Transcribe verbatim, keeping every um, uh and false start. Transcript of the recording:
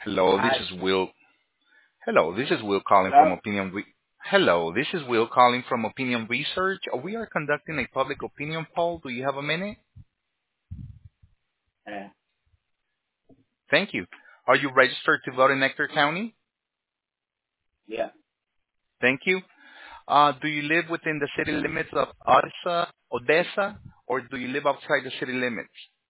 Hello, this Hi. is Will. Hello, this is Will calling from Hello. Opinion. Re- Hello, this is Will calling from Opinion Research. We are conducting a public opinion poll. Do you have a minute? Uh, Thank you. Are you registered to vote in Nectar County? yeah. Thank you. Uh, do you live within the city limits of Odessa, Odessa, or do you live outside the city limits?